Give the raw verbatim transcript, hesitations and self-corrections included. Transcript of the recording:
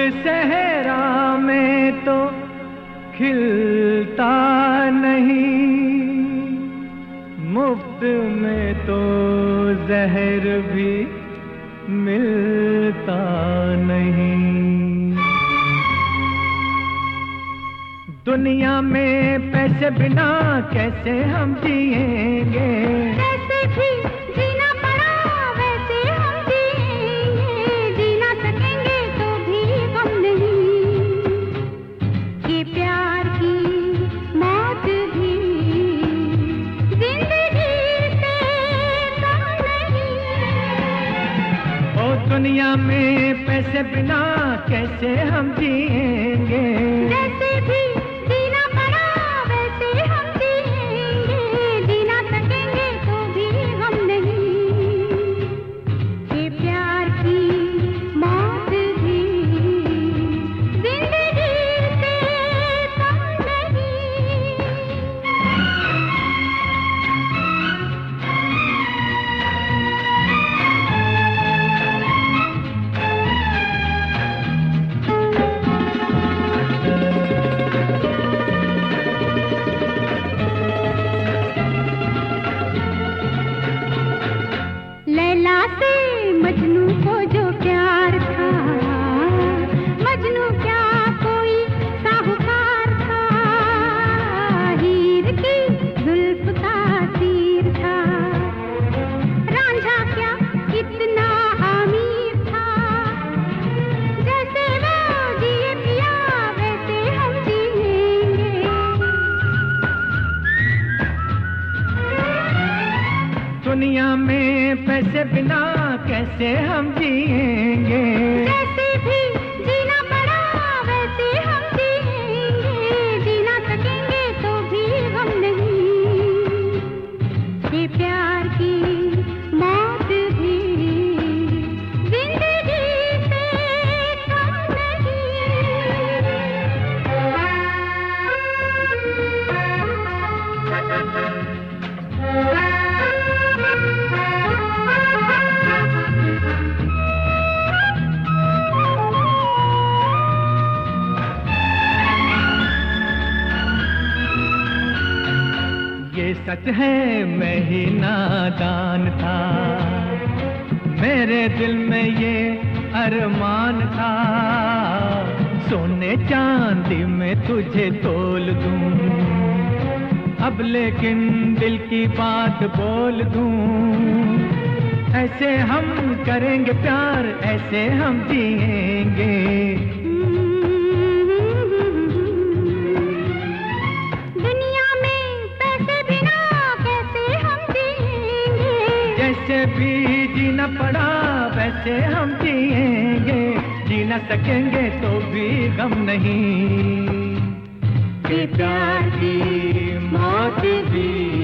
सहरा में तो खिलता नहीं, मुफ्त में तो जहर भी मिलता नहीं। दुनिया में पैसे बिना कैसे हम जिएंगे, कैसे भी जीना पड़ा वैसे हम जिएंगे, जीना सकेंगे तो भी गम नहीं। ये प्यार की मौत भी जिंदगी से कम नहीं। ओ दुनिया में पैसे बिना कैसे हम जिएंगे, कैसे भी जीना पड़ा वैसे हम जिएंगे, जीना सकेंगे तो भी गम नहीं। ये प्यार की मौत भी जिंदगी से कम नहीं। लैला से मजनू को जो प्यार था, मजनू क्या कोई साहूकार था। हीर की जुल्फ का तीर था, रांझा क्या इतना अमीर था। जैसे वो जिए पिया वैसे हम जिएंगे। दुनिया में पैसे बिना कैसे हम जिएंगे, कैसे भी जीना पड़ा वैसे हम जिएंगे, जीना सकेंगे तो भी गम नहीं। ये प्यार की मौत भी जिंदगी से कम ये सच है मैं ही नादान था, मेरे दिल में ये अरमान था। सोने चांदी में तुझे तोल दूं, अब लेकिन दिल की बात बोल दूं। ऐसे हम करेंगे प्यार, ऐसे हम जिएंगे। दुनिया में पैसे बिना कैसे हम जिएंगे, जैसे भी जीना पड़ा वैसे हम जिएंगे, जी न सकेंगे तो भी गम नहीं। ये प्यार की मौत भी